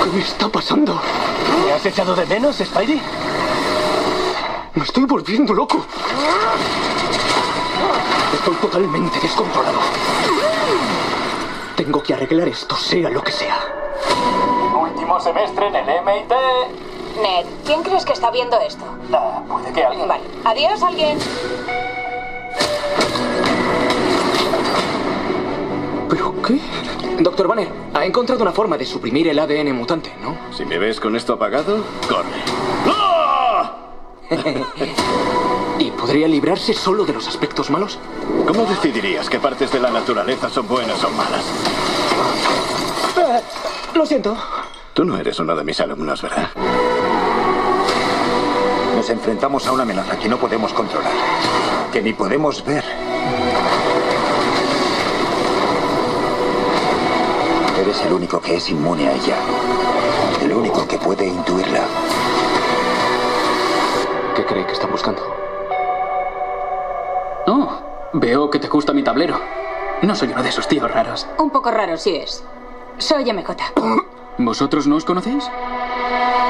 ¿Qué me está pasando? ¿Me has echado de menos, Spidey? Me estoy volviendo loco. Estoy totalmente descontrolado. Tengo que arreglar esto, sea lo que sea. Último semestre en el MIT. Ned, ¿quién crees que está viendo esto? Puede que alguien. Vale. Adiós, alguien. ¿Pero qué? Doctor Banner, ha encontrado una forma de suprimir el ADN mutante, ¿no? Si me ves con esto apagado, corre. ¡Ah! ¿Y podría librarse solo de los aspectos malos? ¿Cómo decidirías qué partes de la naturaleza son buenas o malas? Lo siento. Tú no eres uno de mis alumnos, ¿verdad? Nos enfrentamos a una amenaza que no podemos controlar, que ni podemos ver. Eres el único que es inmune a ella. El único que puede intuirla. ¿Qué cree que está buscando? Oh, veo que te gusta mi tablero. No soy uno de esos tíos raros. Un poco raro, sí es. Soy MJ. ¿Vosotros no os conocéis?